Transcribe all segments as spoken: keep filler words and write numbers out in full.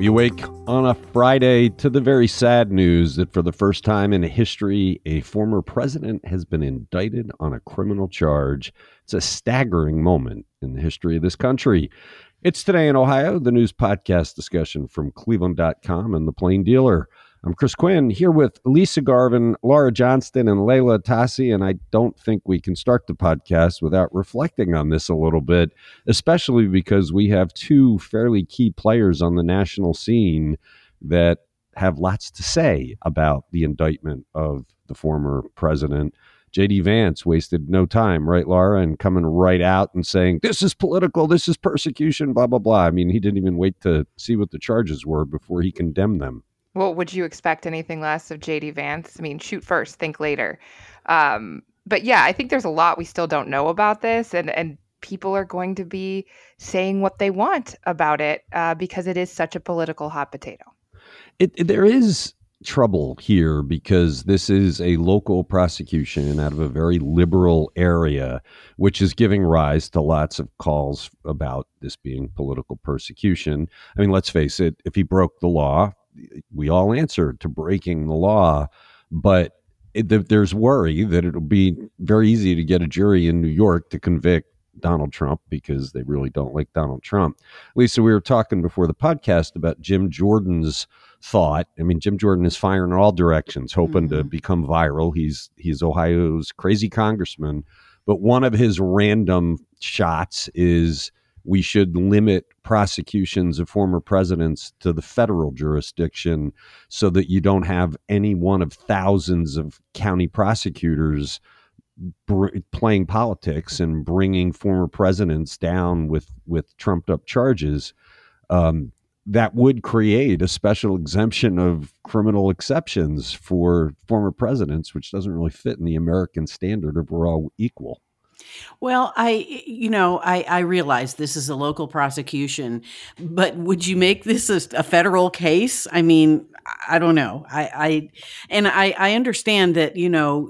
We awake on a Friday to the very sad news that for the first time in history, a former president has been indicted on a criminal charge. It's a staggering moment in the history of this country. It's Today in Ohio, the news podcast discussion from Cleveland dot com and The Plain Dealer. I'm Chris Quinn here with Lisa Garvin, Laura Johnston, and Layla Tassi, and I don't think we can start the podcast without reflecting on this a little bit, especially because we have two fairly key players on the national scene that have lots to say about the indictment of the former president. J D. Vance wasted no time, right, Laura, and coming right out and saying, this is political, this is persecution, blah, blah, blah. I mean, he didn't even wait to see what the charges were before he condemned them. Well, would you expect anything less of J D. Vance? I mean, shoot first, think later. Um, but yeah, I think there's a lot we still don't know about this, and, and people are going to be saying what they want about it uh, because it is such a political hot potato. It, it, there is trouble here because this is a local prosecution out of a very liberal area, which is giving rise to lots of calls about this being political persecution. I mean, let's face it, if he broke the law, we all answer to breaking the law, but it, there's worry that it'll be very easy to get a jury in New York to convict Donald Trump because they really don't like Donald Trump. Lisa, we were talking before the podcast about Jim Jordan's thought. I mean, Jim Jordan is firing in all directions, hoping mm-hmm. to become viral. He's he's Ohio's crazy congressman, but one of his random shots is we should limit prosecutions of former presidents to the federal jurisdiction so that you don't have any one of thousands of county prosecutors br- playing politics and bringing former presidents down with, with trumped up charges. Um, that would create a special exemption of criminal exceptions for former presidents, which doesn't really fit in the American standard of we're all equal. Well, I, you know, I, I realize this is a local prosecution, but would you make this a, a federal case? I mean, I don't know. I, I and I, I understand that, you know,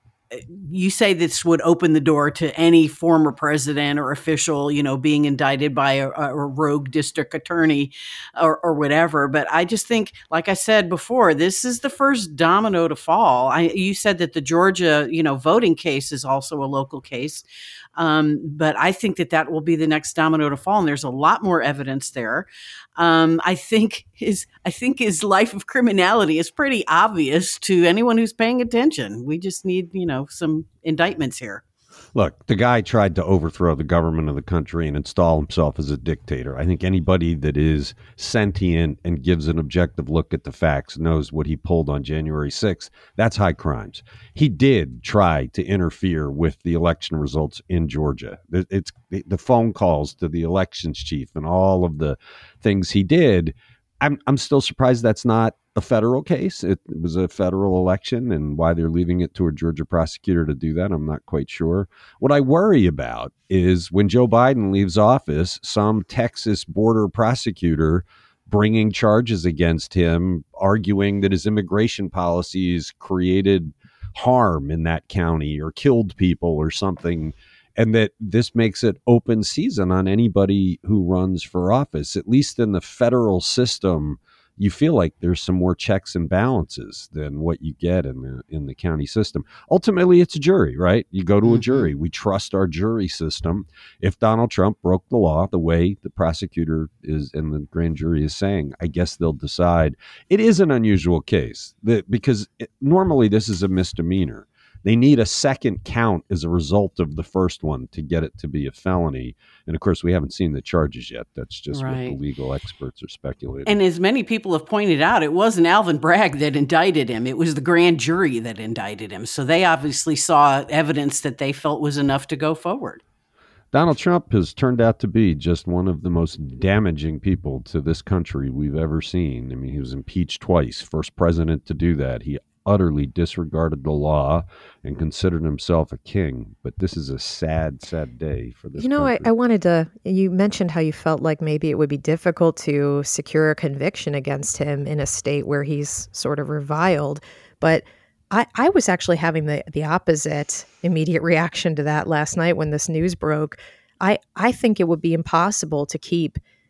you say this would open the door to any former president or official, you know, being indicted by a, a rogue district attorney or, or whatever. But I just think, like I said before, this is the first domino to fall. I, you said that the Georgia, you know, voting case is also a local case. Um, but I think that that will be the next domino to fall. And there's a lot more evidence there. Um, I think his, I think his life of criminality is pretty obvious to anyone who's paying attention. We just need, you know, some indictments here. Look, the guy tried to overthrow the government of the country and install himself as a dictator. I think anybody that is sentient and gives an objective look at the facts knows what he pulled on January sixth. That's high crimes. He did try to interfere with the election results in Georgia. It's the phone calls to the elections chief and all of the things he did. I'm I'm still surprised that's not a federal case. It was a federal election, and why they're leaving it to a Georgia prosecutor to do that, I'm not quite sure. What I worry about is when Joe Biden leaves office, some Texas border prosecutor bringing charges against him, arguing that his immigration policies created harm in that county or killed people or something, and that this makes it open season on anybody who runs for office. At least in the federal system, you feel like there's some more checks and balances than what you get in the in the county system. Ultimately, it's a jury, right? You go to a jury. We trust our jury system. If Donald Trump broke the law the way the prosecutor is and the grand jury is saying, I guess they'll decide. It is an unusual case that, because it, normally this is a misdemeanor. They need a second count as a result of the first one to get it to be a felony. And of course, we haven't seen the charges yet. That's just right. what the legal experts are speculating. And as many people have pointed out, it wasn't Alvin Bragg that indicted him. It was the grand jury that indicted him. So they obviously saw evidence that they felt was enough to go forward. Donald Trump has turned out to be just one of the most damaging people to this country we've ever seen. I mean, he was impeached twice, first president to do that. He utterly disregarded the law and considered himself a king. But this is a sad, sad day for this You know, I, country. I wanted to, you mentioned how you felt like maybe it would be difficult to secure a conviction against him in a state where he's sort of reviled. But I, I was actually having the, the opposite immediate reaction to that last night when this news broke. I, I think it would be impossible to keep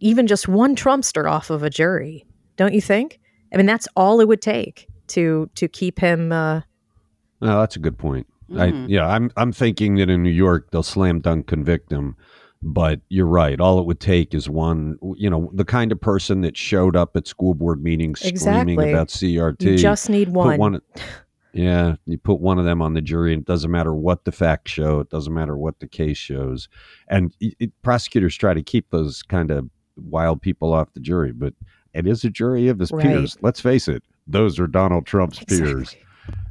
even just one Trumpster off of a jury, don't you think? I mean, that's all it would take to to keep him. Uh, no, that's a good point. Mm. I, yeah, I'm I'm thinking that in New York they'll slam dunk convict him, but you're right. All it would take is one, you know, the kind of person that showed up at school board meetings Exactly. screaming about C R T. you just need Put one. one. Yeah, you put one of them on the jury, and it doesn't matter what the facts show. It doesn't matter what the case shows. And it, it, prosecutors try to keep those kind of wild people off the jury, but it is a jury of his Right. peers. Let's face it. Those are Donald Trump's peers. Exactly.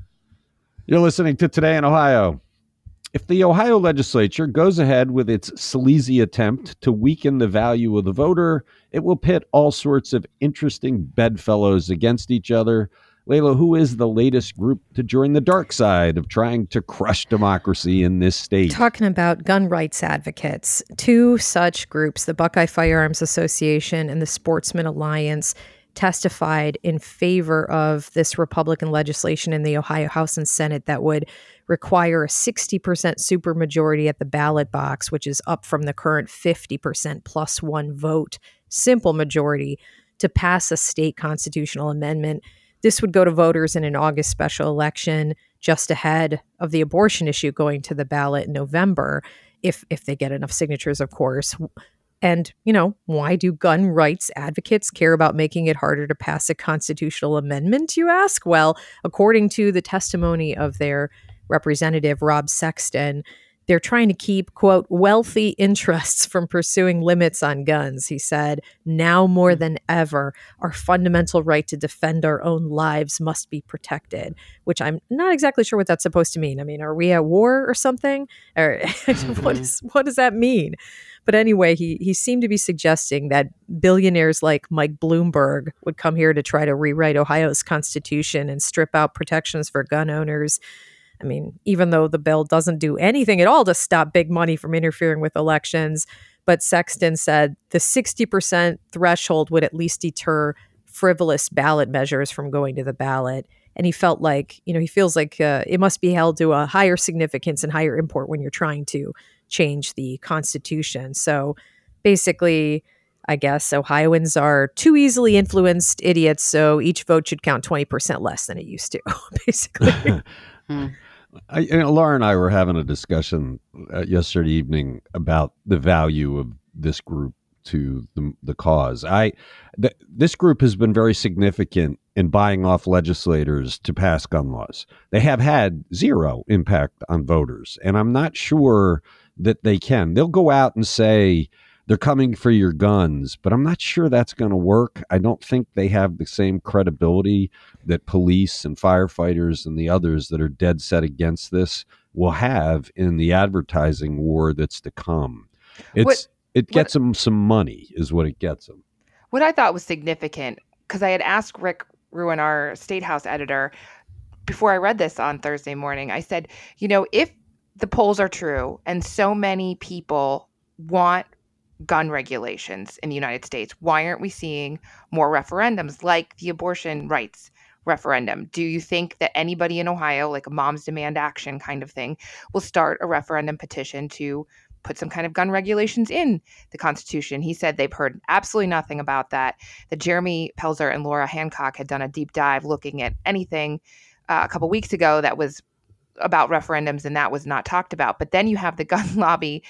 You're listening to Today in Ohio. If the Ohio legislature goes ahead with its sleazy attempt to weaken the value of the voter, it will pit all sorts of interesting bedfellows against each other. Layla, who is the latest group to join the dark side of trying to crush democracy in this state? Talking about gun rights advocates, two such groups, the Buckeye Firearms Association and the Sportsman Alliance, testified in favor of this Republican legislation in the Ohio House and Senate that would require a sixty percent supermajority at the ballot box, which is up from the current fifty percent plus one vote simple majority to pass a state constitutional amendment. This would go to voters in an August special election just ahead of the abortion issue going to the ballot in November, if if they get enough signatures, of course. And, you know, why do gun rights advocates care about making it harder to pass a constitutional amendment, you ask? Well, according to the testimony of their representative, Rob Sexton, they're trying to keep, quote, wealthy interests from pursuing limits on guns. He said, now more than ever, our fundamental right to defend our own lives must be protected, which I'm not exactly sure what that's supposed to mean. I mean, are we at war or something? Or what is what does that mean? But anyway, he he seemed to be suggesting that billionaires like Mike Bloomberg would come here to try to rewrite Ohio's constitution and strip out protections for gun owners. I mean, even though the bill doesn't do anything at all to stop big money from interfering with elections, but Sexton said the sixty percent threshold would at least deter frivolous ballot measures from going to the ballot. And he felt like, you know, he feels like uh, it must be held to a higher significance and higher import when you're trying to change the Constitution. So basically, I guess Ohioans are too easily influenced idiots, so each vote should count twenty percent less than it used to, basically. Hmm. I, you know, Laura and I were having a discussion uh, yesterday evening about the value of this group to the, the cause. I th- this group has been very significant in buying off legislators to pass gun laws. They have had zero impact on voters, and I'm not sure that they can. They'll go out and say they're coming for your guns, but I'm not sure that's going to work. I don't think they have the same credibility that police and firefighters and the others that are dead set against this will have in the advertising war that's to come. It's What- it gets what- them some money is what it gets them. What I thought was significant, because I had asked Rick Ruin, our State House editor, before I read this on Thursday morning, I said, you know, if the polls are true and so many people want gun regulations in the United States, why aren't we seeing more referendums like the abortion rights referendum? Do you think that anybody in Ohio, like a Moms Demand Action kind of thing, will start a referendum petition to put some kind of gun regulations in the Constitution? He said they've heard absolutely nothing about that, that Jeremy Pelzer and Laura Hancock had done a deep dive looking at anything uh, a couple weeks ago that was about referendums, and that was not talked about. But then you have the gun lobby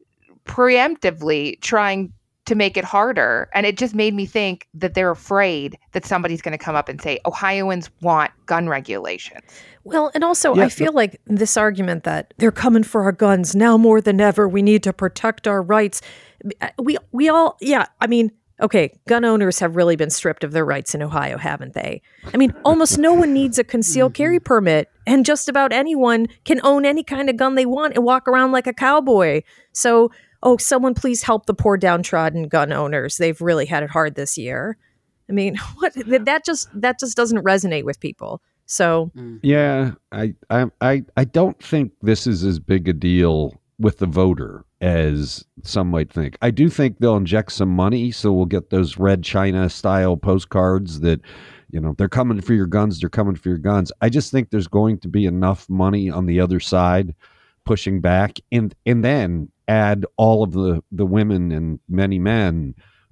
preemptively trying to make it harder. And it just made me think that they're afraid that somebody's going to come up and say, Ohioans want gun regulations. Well, and also, Yeah, I feel like this argument that they're coming for our guns now more than ever, we need to protect our rights. We we all, yeah, I mean, okay, gun owners have really been stripped of their rights in Ohio, haven't they? I mean, almost no one needs a concealed carry permit, and just about anyone can own any kind of gun they want and walk around like a cowboy. So, oh, someone please help the poor downtrodden gun owners. They've really had it hard this year. I mean, what that just that just doesn't resonate with people. So Yeah, I, I, I, I don't think this is as big a deal with the voter as some might think. I do think they'll inject some money, so we'll get those Red China style postcards that, you know, they're coming for your guns, they're coming for your guns. I just think there's going to be enough money on the other side pushing back, and and then add all of the, the women and many men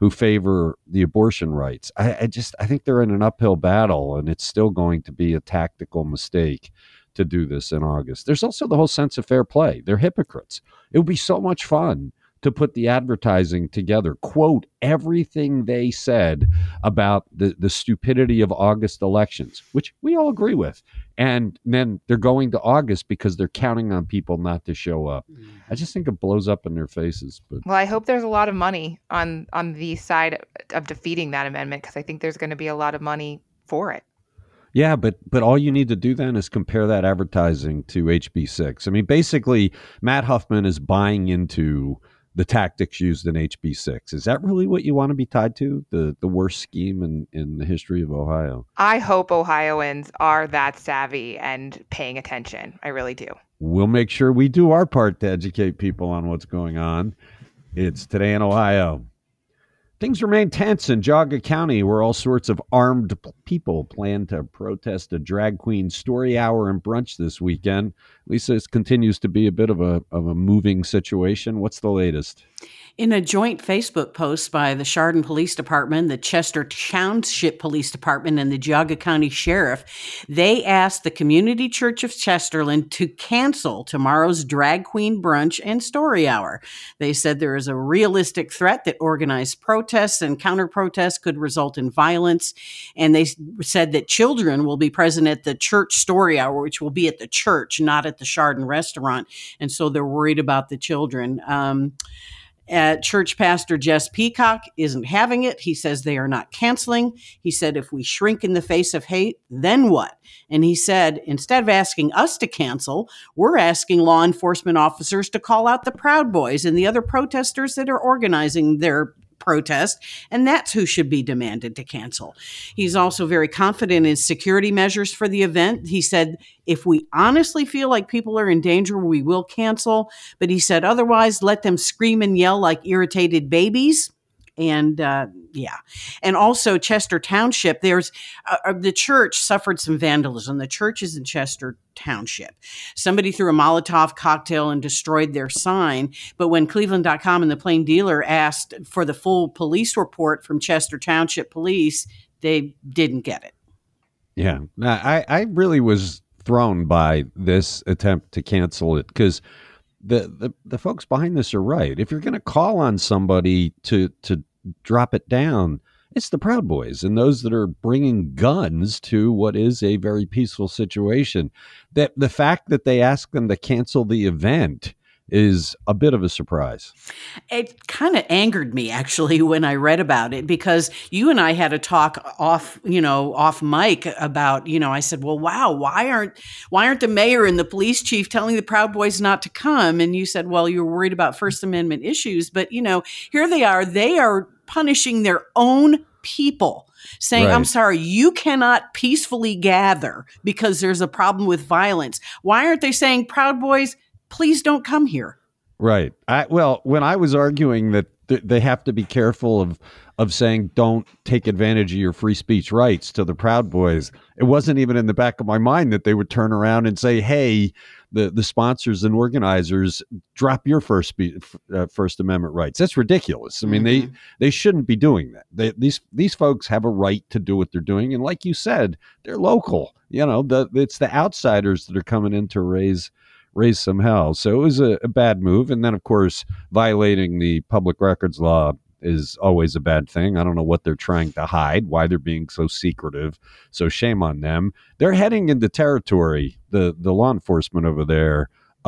who favor the abortion rights. I, I just I think they're in an uphill battle, and it's still going to be a tactical mistake to do this in August. There's also the whole sense of fair play. They're hypocrites. It would be so much fun to put the advertising together, quote everything they said about the, the stupidity of August elections, which we all agree with. And then they're going to August because they're counting on people not to show up. I just think it blows up in their faces. But well, I hope there's a lot of money on, on the side of defeating that amendment, because I think there's going to be a lot of money for it. Yeah, but but all you need to do then is compare that advertising to H B six. I mean, basically, Matt Huffman is buying into the tactics used in H B six. Is that really what you want to be tied to? The the worst scheme in, in the history of Ohio? I hope Ohioans are that savvy and paying attention. I really do. We'll make sure we do our part to educate people on what's going on. It's Today in Ohio. Things remain tense in Geauga County, where all sorts of armed people plan to protest a drag queen story hour and brunch this weekend. Lisa, this continues to be a bit of a of a moving situation. What's the latest? In a joint Facebook post by the Chardon Police Department, the Chester Township Police Department, and the Geauga County Sheriff, they asked the Community Church of Chesterland to cancel tomorrow's drag queen brunch and story hour. They said there is a realistic threat that organized protests and counter-protests could result in violence. And they said that children will be present at the church story hour, which will be at the church, not at the Chardon restaurant. And so they're worried about the children. Um, Uh, church pastor Jess Peacock isn't having it. He says they are not canceling. He said, if we shrink in the face of hate, then what? And he said, instead of asking us to cancel, we're asking law enforcement officers to call out the Proud Boys and the other protesters that are organizing their protest, and that's who should be demanded to cancel. He's also very confident in security measures for the event. He said, if we honestly feel like people are in danger, we will cancel. But he said, otherwise, let them scream and yell like irritated babies. And uh, yeah. And also Chester Township, there's uh, the church suffered some vandalism. The church is in Chester Township. Somebody threw a Molotov cocktail and destroyed their sign. But when Cleveland dot com and the Plain Dealer asked for the full police report from Chester Township Police, they didn't get it. Yeah, I, I really was thrown by this attempt to cancel it because The, the the folks behind this are right. If you're going to call on somebody to to drop it down, it's the Proud Boys and those that are bringing guns to what is a very peaceful situation. That the fact that they ask them to cancel the event is a bit of a surprise. It kind of angered me actually when I read about it, because you and I had a talk off, you know, off mic about, you know, I said, well, wow, why aren't, why aren't the mayor and the police chief telling the Proud Boys not to come? And you said, well, you're worried about First Amendment issues, but you know, here they are, they are punishing their own people, saying, right. I'm sorry, you cannot peacefully gather because there's a problem with violence. Why aren't they saying, Proud Boys, please don't come here? Right. I, well, when I was arguing that th- they have to be careful of of saying don't take advantage of your free speech rights to the Proud Boys, it wasn't even in the back of my mind that they would turn around and say, hey, the, the sponsors and organizers, drop your first spe- uh, First Amendment rights. That's ridiculous. I mean, mm-hmm. they they shouldn't be doing that. They, these these folks have a right to do what they're doing. And like you said, they're local. You know, the, it's the outsiders that are coming in to raise raise some hell. So it was a, a bad move. And then, of course, violating the public records law is always a bad thing. I don't know what they're trying to hide, why they're being so secretive. So shame on them. They're heading into territory, the, the law enforcement over there,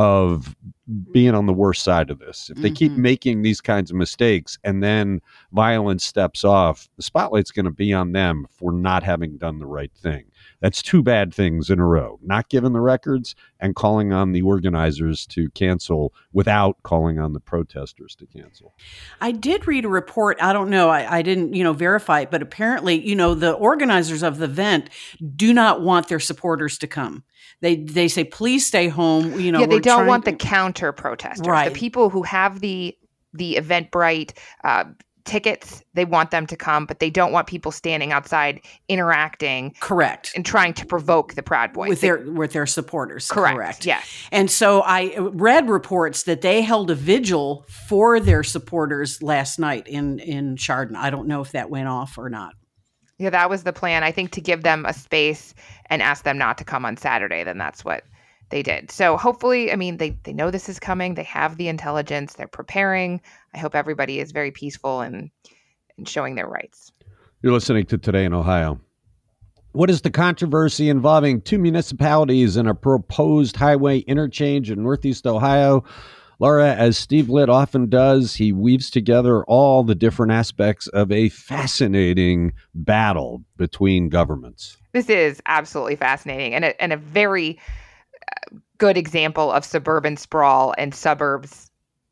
of being on the worst side of this. If they mm-hmm. keep making these kinds of mistakes and then violence steps off, the spotlight's going to be on them for not having done the right thing. That's two bad things in a row, not giving the records and calling on the organizers to cancel without calling on the protesters to cancel. I did read a report. I don't know. I, I didn't, you know, verify it, but apparently, you know, the organizers of the event do not want their supporters to come. They they say, please stay home. You know, yeah, they don't trying- want the counter protesters, right. the people who have the the Eventbrite uh, tickets. They want them to come, but they don't want people standing outside interacting. Correct. And trying to provoke the Proud Boys. With their with their supporters. Correct. Correct. Yes. And so I read reports that they held a vigil for their supporters last night in, in Chardon. I don't know if that went off or not. Yeah, that was the plan. I think to give them a space and ask them not to come on Saturday, then that's what they did. So hopefully, I mean, they, they know this is coming. They have the intelligence. They're preparing. I hope everybody is very peaceful and, and showing their rights. You're listening to Today in Ohio. What is the controversy involving two municipalities and a proposed highway interchange in Northeast Ohio? Laura, as Steve Litt often does, he weaves together all the different aspects of a fascinating battle between governments. This is absolutely fascinating and a, and a very good example of suburban sprawl and suburbs,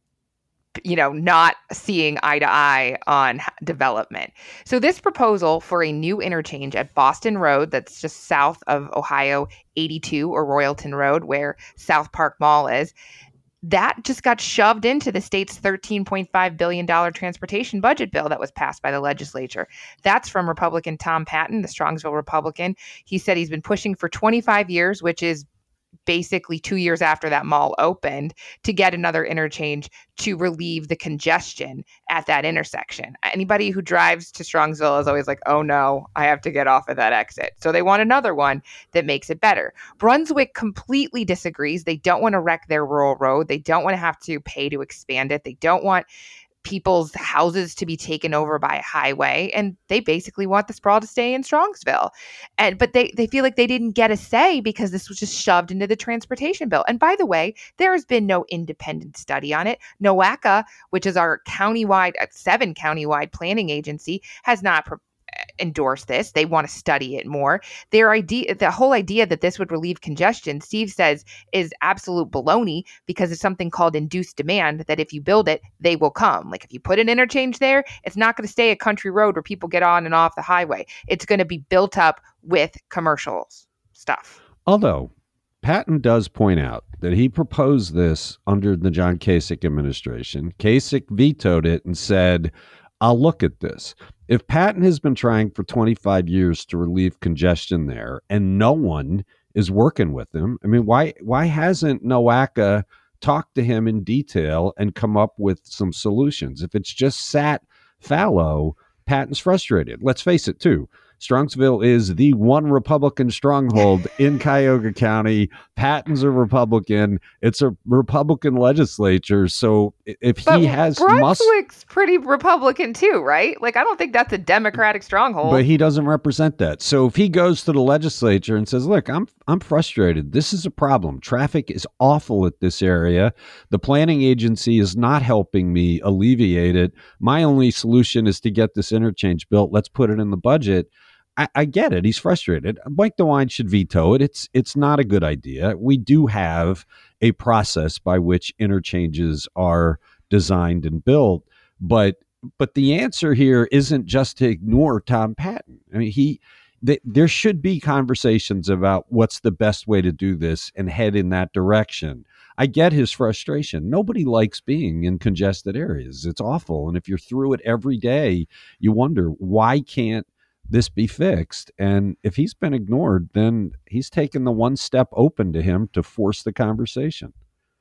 you know, not seeing eye to eye on development. So this proposal for a new interchange at Boston Road, that's just south of Ohio eighty-two or Royalton Road, where South Park Mall is, that just got shoved into the state's thirteen point five billion dollars transportation budget bill that was passed by the legislature. That's from Republican Tom Patton, the Strongsville Republican. He said he's been pushing for twenty-five years, which is basically two years after that mall opened, to get another interchange to relieve the congestion at that intersection. Anybody who drives to Strongsville is always like, oh no, I have to get off of that exit. So they want another one that makes it better. Brunswick completely disagrees. They don't want to wreck their rural road. They don't want to have to pay to expand it. They don't want people's houses to be taken over by a highway, and they basically want the sprawl to stay in Strongsville. And but they they feel like they didn't get a say because this was just shoved into the transportation bill. And by the way, there has been no independent study on it. NOACA, which is our countywide, seven countywide planning agency, has not pro- endorse this. They want to study it more. Their idea, the whole idea that this would relieve congestion, Steve says, is absolute baloney because it's something called induced demand, that if you build it, they will come. Like if you put an interchange there, it's not going to stay a country road where people get on and off the highway. It's going to be built up with commercial stuff. Although Patton does point out that he proposed this under the John Kasich administration. Kasich vetoed it and said, I'll look at this. If Patton has been trying for twenty-five years to relieve congestion there and no one is working with him, I mean, why why hasn't NOACA talked to him in detail and come up with some solutions? If it's just sat fallow, Patton's frustrated. Let's face it, too. Strongsville is the one Republican stronghold in Cuyahoga County. Patton's a Republican. It's a Republican legislature. So if he but has Brunswick's must, pretty Republican too, right? Like, I don't think that's a Democratic stronghold. But he doesn't represent that. So if he goes to the legislature and says, look, I'm I'm frustrated. This is a problem. Traffic is awful at this area. The planning agency is not helping me alleviate it. My only solution is to get this interchange built. Let's put it in the budget. I, I get it. He's frustrated. Mike DeWine should veto it. It's it's not a good idea. We do have a process by which interchanges are designed and built, but but the answer here isn't just to ignore Tom Patton. I mean, he th- there should be conversations about what's the best way to do this and head in that direction. I get his frustration. Nobody likes being in congested areas. It's awful. And if you're through it every day, you wonder, why can't this be fixed? And if he's been ignored, then he's taken the one step open to him to force the conversation.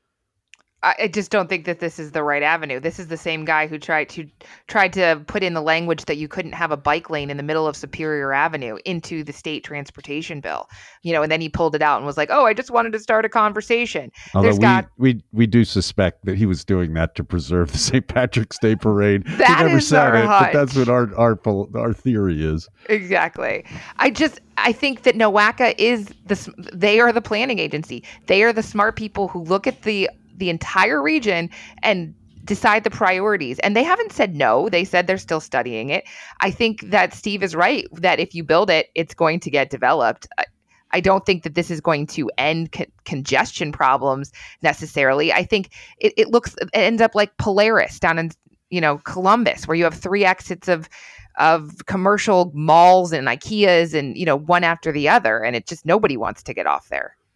I just don't think that this is the right avenue. This is the same guy who tried to tried to put in the language that you couldn't have a bike lane in the middle of Superior Avenue into the state transportation bill. You know, and then he pulled it out and was like, "Oh, I just wanted to start a conversation." Although There's we, got we we do suspect that he was doing that to preserve the Saint Patrick's Day parade. That he never is said our it, hunch. but that's what our our our theory is. Exactly. I just I think that NOACA is the they are the planning agency. They are the smart people who look at the the entire region and decide the priorities. And they haven't said no. They said they're still studying it. I think that Steve is right, that if you build it, it's going to get developed. I, I don't think that this is going to end con- congestion problems necessarily. I think it, it looks, it ends up like Polaris down in, you know, Columbus, where you have three exits of of commercial malls and IKEAs and, you know, one after the other. And it just, nobody wants to get off there.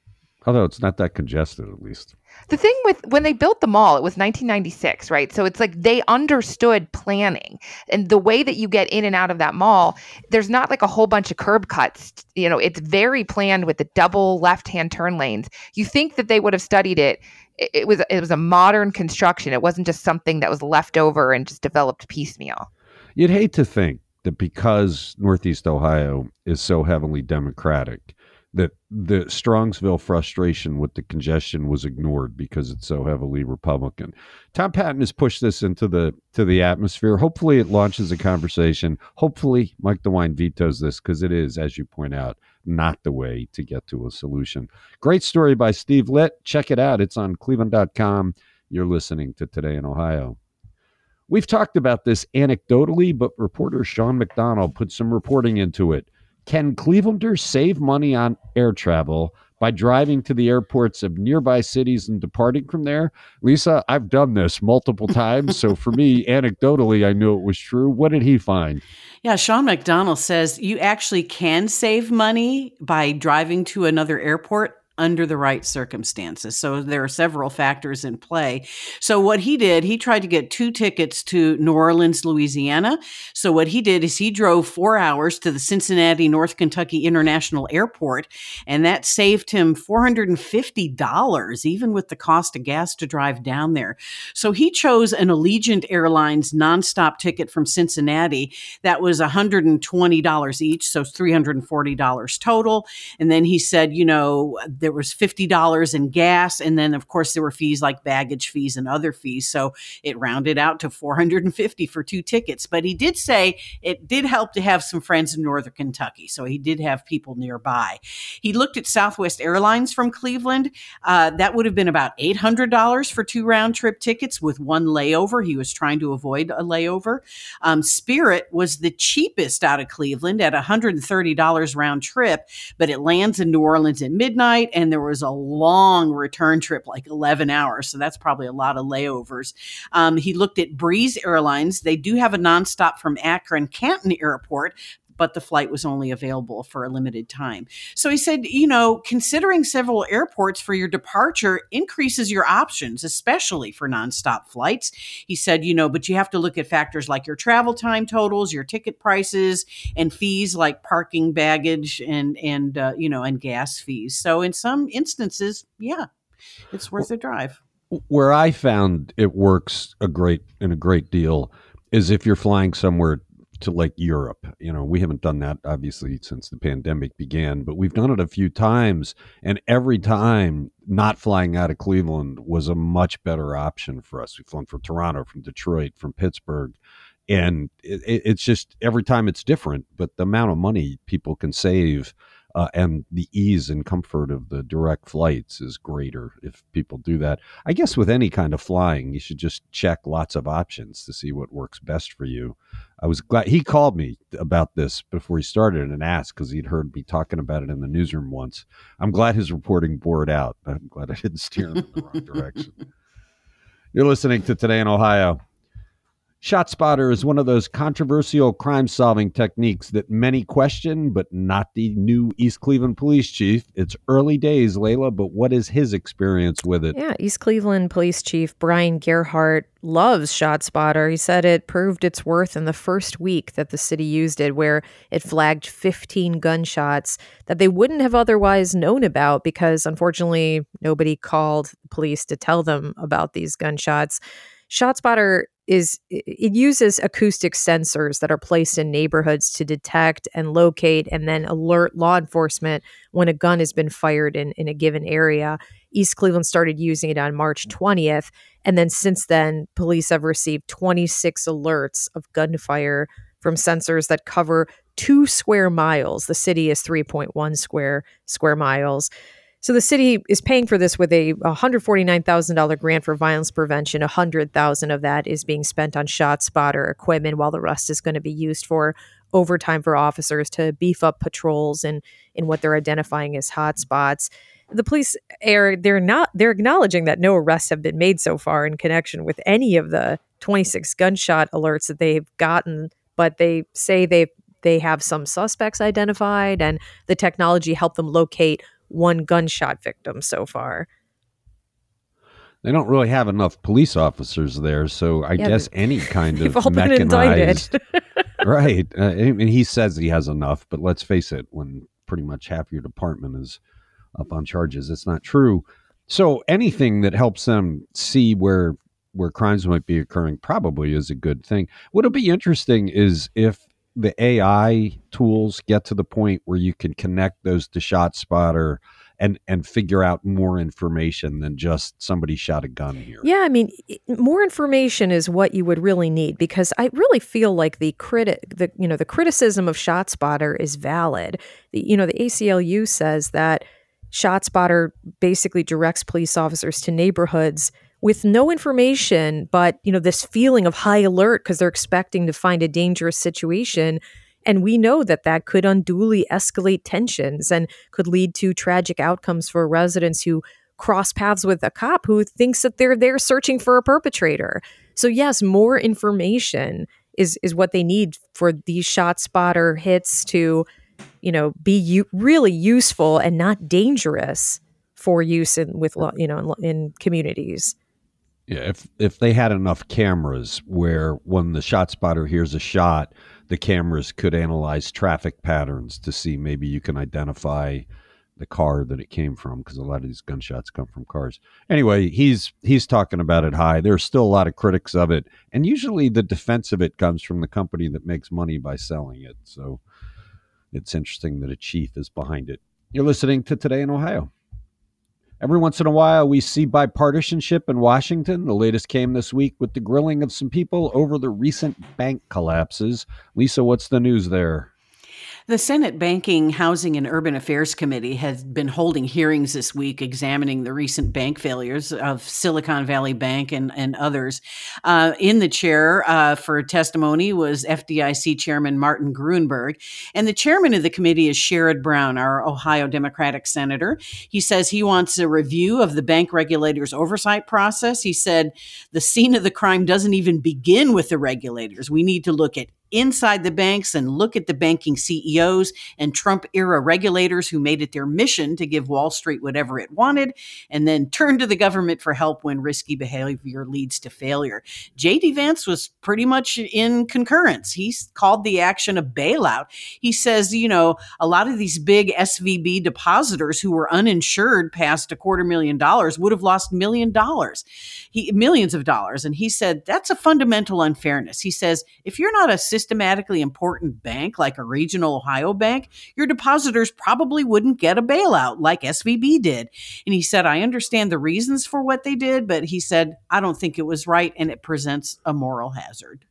Although it's not that congested, at least. The thing with when they built the mall, it was nineteen ninety-six, right? So it's like they understood planning, and the way that you get in and out of that mall, there's not like a whole bunch of curb cuts. You know, it's very planned with the double left-hand turn lanes. You think that they would have studied it. It, it was it was a modern construction. It wasn't just something that was left over and just developed piecemeal. You'd hate to think that because Northeast Ohio is so heavily Democratic, that the Strongsville frustration with the congestion was ignored because it's so heavily Republican. Tom Patton has pushed this into the to the atmosphere. Hopefully it launches a conversation. Hopefully Mike DeWine vetoes this, because it is, as you point out, not the way to get to a solution. Great story by Steve Litt. Check it out. It's on cleveland dot com. You're listening to Today in Ohio. We've talked about this anecdotally, but reporter Sean McDonald put some reporting into it. Can Clevelanders save money on air travel by driving to the airports of nearby cities and departing from there? Lisa, I've done this multiple times. So for me, anecdotally, I knew it was true. What did he find? Yeah, Sean McDonald says you actually can save money by driving to another airport under the right circumstances. So there are several factors in play. So what he did, he tried to get two tickets to New Orleans, Louisiana. So what he did is he drove four hours to the Cincinnati, North Kentucky International Airport, and that saved him four hundred fifty dollars, even with the cost of gas to drive down there. So he chose an Allegiant Airlines nonstop ticket from Cincinnati that was one hundred twenty dollars each, so three hundred forty dollars total. And then he said, you know, there was fifty dollars in gas. And then, of course, there were fees like baggage fees and other fees. So it rounded out to four hundred fifty dollars for two tickets. But he did say it did help to have some friends in Northern Kentucky. So he did have people nearby. He looked at Southwest Airlines from Cleveland. Uh, that would have been about eight hundred dollars for two round trip tickets with one layover. He was trying to avoid a layover. Um, Spirit was the cheapest out of Cleveland at one hundred thirty dollars round trip, but it lands in New Orleans at midnight. And there was a long return trip, like eleven hours. So that's probably a lot of layovers. Um, he looked at Breeze Airlines. They do have a nonstop from Akron Canton Airport, but the flight was only available for a limited time. So he said, you know, considering several airports for your departure increases your options, especially for nonstop flights. He said, you know, but you have to look at factors like your travel time totals, your ticket prices, and fees like parking, baggage, and, and uh, you know, and gas fees. So in some instances, yeah, it's worth a drive. Where I found it works a great in a great deal is if you're flying somewhere to like Europe. You know, we haven't done that obviously since the pandemic began, but we've done it a few times, and every time not flying out of Cleveland was a much better option for us. We've flown from Toronto, from Detroit, from Pittsburgh, and it, it's just every time it's different, but the amount of money people can save uh, and the ease and comfort of the direct flights is greater if people do that. I guess with any kind of flying, you should just check lots of options to see what works best for you. I was glad he called me about this before he started and asked, because he'd heard me talking about it in the newsroom once. I'm glad his reporting bore it out. I'm glad I didn't steer him in the wrong direction. You're listening to Today in Ohio. ShotSpotter is one of those controversial crime-solving techniques that many question, but not the new East Cleveland police chief. It's early days, Layla, but what is his experience with it? Yeah, East Cleveland Police Chief Brian Gerhart loves ShotSpotter. He said it proved its worth in the first week that the city used it, where it flagged fifteen gunshots that they wouldn't have otherwise known about because, unfortunately, nobody called the police to tell them about these gunshots. ShotSpotter is it uses acoustic sensors that are placed in neighborhoods to detect and locate and then alert law enforcement when a gun has been fired in, in a given area. East Cleveland started using it on March twentieth. And then since then, police have received twenty-six alerts of gunfire from sensors that cover two square miles. The city is three point one square square miles. So the city is paying for this with a one hundred forty-nine thousand dollars grant for violence prevention. one hundred thousand dollars of that is being spent on ShotSpotter equipment, while the rest is going to be used for overtime for officers to beef up patrols and in what they're identifying as hotspots. The police are they're not they're acknowledging that no arrests have been made so far in connection with any of the twenty-six gunshot alerts that they've gotten, but they say they they have some suspects identified, and the technology helped them locate one gunshot victim so far. They don't really have enough police officers there, so I Yeah, guess but any kind they've of all been indicted. mechanized, right? Uh, I mean, he says he has enough, but let's face it: when pretty much half your department is up on charges, it's not true. So anything that helps them see where where crimes might be occurring probably is a good thing. What'll be interesting is if the A I tools get to the point where you can connect those to ShotSpotter and and figure out more information than just somebody shot a gun here. Yeah, I mean, i- more information is what you would really need, because I really feel like the criti- the you know the criticism of ShotSpotter is valid. The, you know, the A C L U says that ShotSpotter basically directs police officers to neighborhoods with no information, but you know this feeling of high alert because they're expecting to find a dangerous situation. And we know that that could unduly escalate tensions and could lead to tragic outcomes for residents who cross paths with a cop who thinks that they're there searching for a perpetrator. So yes, more information is is what they need for these ShotSpotter hits to, you know, be u- really useful and not dangerous for use in with lo- you know in, lo- in communities. Yeah, if if they had enough cameras where when the ShotSpotter hears a shot, the cameras could analyze traffic patterns to see maybe you can identify the car that it came from, because a lot of these gunshots come from cars. Anyway, he's he's talking about it high. There's still a lot of critics of it, and usually the defense of it comes from the company that makes money by selling it. So it's interesting that a chief is behind it. You're listening to Today in Ohio. Every once in a while, we see bipartisanship in Washington. The latest came this week with the grilling of some people over the recent bank collapses. Lisa, what's the news there? The Senate Banking, Housing, and Urban Affairs Committee has been holding hearings this week examining the recent bank failures of Silicon Valley Bank and, and others. Uh, in the chair uh, for testimony was F D I C Chairman Martin Gruenberg, and the chairman of the committee is Sherrod Brown, our Ohio Democratic senator. He says he wants a review of the bank regulators' oversight process. He said the scene of the crime doesn't even begin with the regulators. We need to look at inside the banks and look at the banking C E Os and Trump-era regulators who made it their mission to give Wall Street whatever it wanted and then turn to the government for help when risky behavior leads to failure. J D Vance was pretty much in concurrence. He called the action a bailout. He says, you know, a lot of these big S V B depositors who were uninsured past a quarter million dollars would have lost million dollars, he, millions of dollars. And he said, that's a fundamental unfairness. He says, if you're not a systematically important bank like a regional Ohio bank, your depositors probably wouldn't get a bailout like S V B did. And he said, I understand the reasons for what they did, but he said, I don't think it was right and it presents a moral hazard.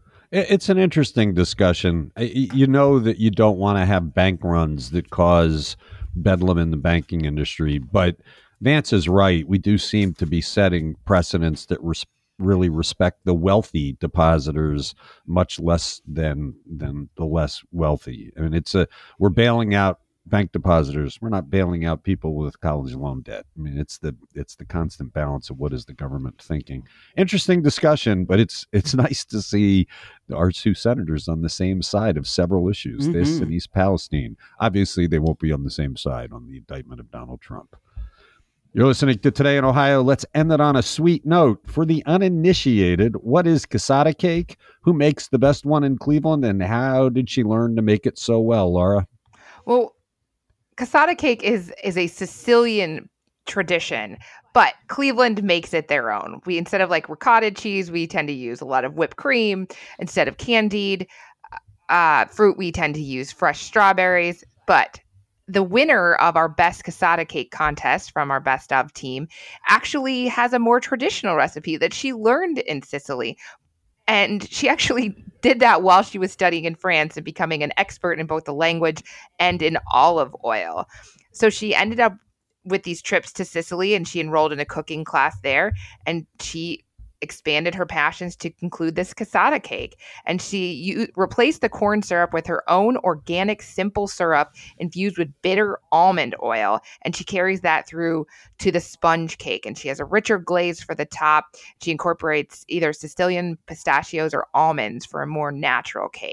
It's an interesting discussion. You know that you don't want to have bank runs that cause bedlam in the banking industry, but Vance is right. We do seem to be setting precedents that res- really respect the wealthy depositors much less than than the less wealthy. I mean, it's a we're bailing out bank depositors. We're not bailing out people with college loan debt. I mean, it's the it's the constant balance of what is the government thinking. Interesting discussion, but it's it's nice to see our two senators on the same side of several issues. Mm-hmm. This and East Palestine. Obviously, they won't be on the same side on the indictment of Donald Trump. You're listening to Today in Ohio. Let's end it on a sweet note. For the uninitiated, what is cassata cake? Who makes the best one in Cleveland? And how did she learn to make it so well, Laura? Well, cassata cake is is a Sicilian tradition, but Cleveland makes it their own. We, instead of like ricotta cheese, we tend to use a lot of whipped cream. Instead of candied uh, fruit, we tend to use fresh strawberries. But the winner of our best cassata cake contest from our best of team actually has a more traditional recipe that she learned in Sicily. And she actually did that while she was studying in France and becoming an expert in both the language and in olive oil. So she ended up with these trips to Sicily, and she enrolled in a cooking class there, and she expanded her passions to include this cassata cake. And she u- replaced the corn syrup with her own organic simple syrup infused with bitter almond oil. And she carries that through to the sponge cake. And she has a richer glaze for the top. She incorporates either Sicilian pistachios or almonds for a more natural cake.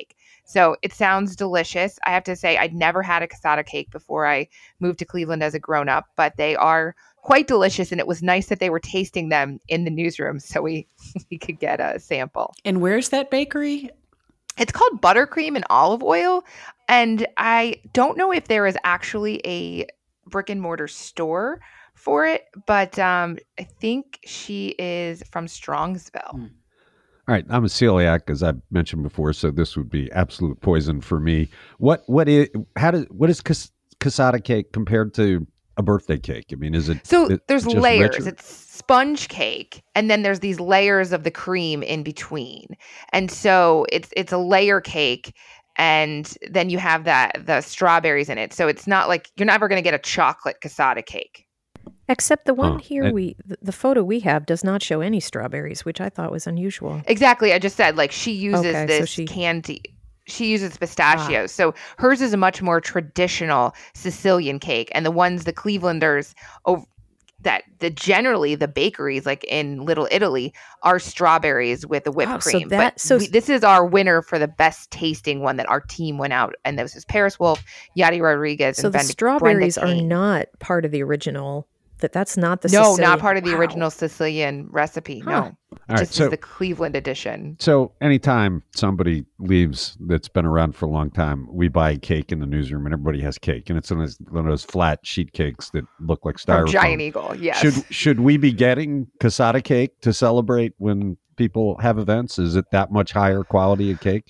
So it sounds delicious. I have to say, I'd never had a casada cake before I moved to Cleveland as a grown up, but they are quite delicious. And it was nice that they were tasting them in the newsroom so we, we could get a sample. And where's that bakery? It's called Buttercream and Olive Oil. And I don't know if there is actually a brick and mortar store for it, but um, I think she is from Strongsville. Hmm. All right, I'm a celiac, as I mentioned before, so this would be absolute poison for me. What what is how does what is cas- casada cake compared to a birthday cake? I mean, is it So it there's just layers. richer? It's sponge cake, and then there's these layers of the cream in between. And so it's it's a layer cake, and then you have that the strawberries in it. So it's not like you're never going to get a chocolate casada cake. Except the one Huh. here, And- we the, the photo we have does not show any strawberries, which I thought was unusual. Exactly. I just said like she uses Okay, so this she- candy. She uses pistachios. So hers is a much more traditional Sicilian cake. And the ones the Clevelanders oh, that the generally the bakeries like in Little Italy are strawberries with a whipped Oh, so cream. that- but so- we, this is our winner for the best tasting one that our team went out, and this was Paris Wolf, Yadi Rodriguez, So and the Brenda, strawberries Brenda are Kane. not part of the original. That that's not the no, Sicilian- not part of the Wow. original Sicilian recipe. Huh. No, All right, just so is the Cleveland edition. so anytime somebody leaves that's been around for a long time, we buy cake in the newsroom, and everybody has cake, and it's one of those, one of those flat sheet cakes that look like From styrofoam. Giant Eagle, yes. Should should we be getting casada cake to celebrate when people have events? Is it that much higher quality of cake?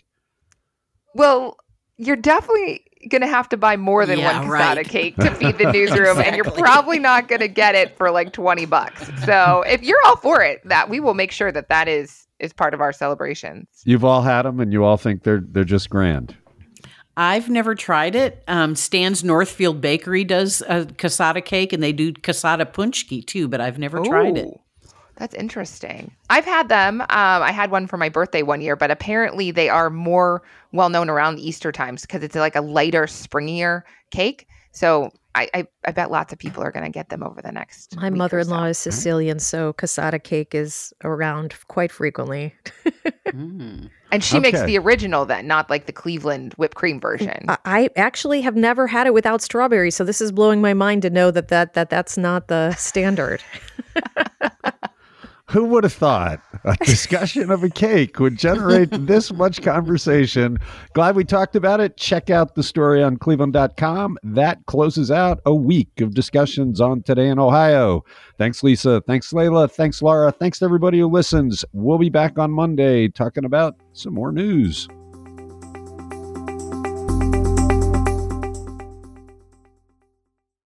Well, you're definitely going to have to buy more than Yeah, one casada right. cake to feed the newsroom, and you're Exactly. probably not going to get it for like twenty bucks. So if you're all for it, that we will make sure that that is is part of our celebrations. You've all had them, and you all think they're they're just grand. I've never tried it. Um, Stan's Northfield Bakery does a casada cake, and they do casada punchki too, but I've never tried it. Ooh, that's interesting. I've had them. Um, I had one for my birthday one year, but apparently they are more well known around Easter times because it's like a lighter, springier cake. So I, I, I bet lots of people are going to get them over the next. My week or mother-in-law so. is Sicilian, so casada cake is around quite frequently. Mm. And she makes Okay. the original then, not like the Cleveland whipped cream version. I- I actually have never had it without strawberries, so this is blowing my mind to know that that, that that's not the standard. Who would have thought a discussion of a cake would generate this much conversation? Glad we talked about it. Check out the story on cleveland dot com. That closes out a week of discussions on Today in Ohio. Thanks, Lisa. Thanks, Layla. Thanks, Laura. Thanks to everybody who listens. We'll be back on Monday talking about some more news.